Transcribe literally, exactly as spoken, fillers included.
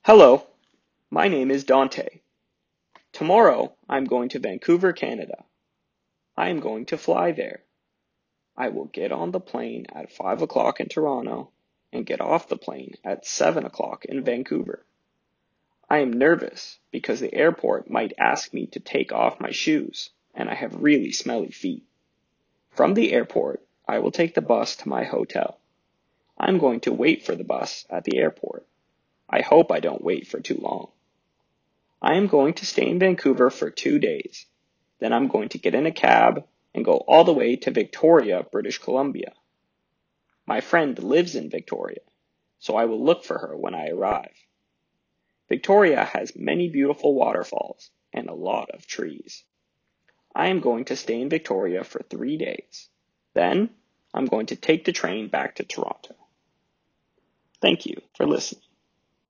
Hello, my name is Dante. Tomorrow I'm going to Vancouver, Canada. I am going to fly there. I will get on the plane at five o'clock in Toronto and get off the plane at seven o'clock in Vancouver. I am nervous because the airport might ask me to take off my shoes and I have really smelly feet. From the airport, I will take the bus to my hotel. I'm going to wait for the bus at the airport. I hope I don't wait for too long. I am going to stay in Vancouver for two days. Then I'm going to get in a cab and go all the way to Victoria, British Columbia. My friend lives in Victoria, so I will look for her when I arrive. Victoria has many beautiful waterfalls and a lot of trees. I am going to stay in Victoria for three days. Then I'm going to take the train back to Toronto. Thank you for listening.